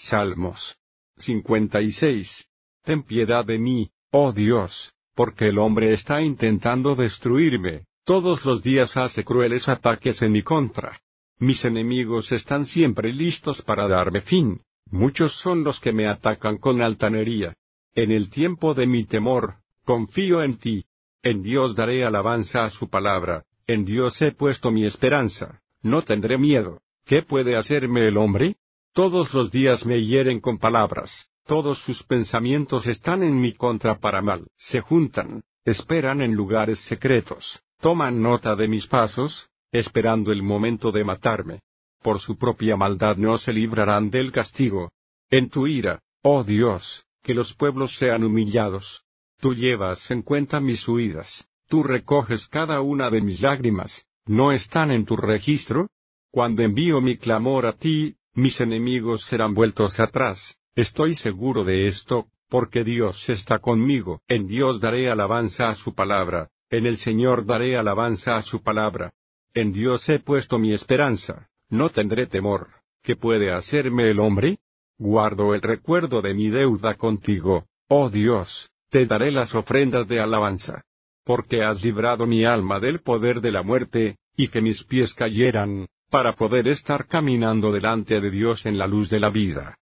Salmos 56. Ten piedad de mí, oh Dios, porque el hombre está intentando destruirme, todos los días hace crueles ataques en mi contra. Mis enemigos están siempre listos para darme fin, muchos son los que me atacan con altanería. En el tiempo de mi temor, confío en ti. En Dios daré alabanza a su palabra, en Dios he puesto mi esperanza, no tendré miedo. ¿Qué puede hacerme el hombre? Todos los días me hieren con palabras, todos sus pensamientos están en mi contra para mal. Se juntan, esperan en lugares secretos, toman nota de mis pasos, esperando el momento de matarme. Por su propia maldad no se librarán del castigo. En tu ira, oh Dios, que los pueblos sean humillados. Tú llevas en cuenta mis huidas, tú recoges cada una de mis lágrimas, ¿no están en tu registro? Cuando envío mi clamor a ti, mis enemigos serán vueltos atrás. Estoy seguro de esto, porque Dios está conmigo. En Dios daré alabanza a su palabra, en el Señor daré alabanza a su palabra. En Dios he puesto mi esperanza, no tendré temor. ¿Qué puede hacerme el hombre? Guardo el recuerdo de mi deuda contigo, oh Dios, te daré las ofrendas de alabanza. Porque has librado mi alma del poder de la muerte, y que mis pies cayeran, para poder estar caminando delante de Dios en la luz de la vida.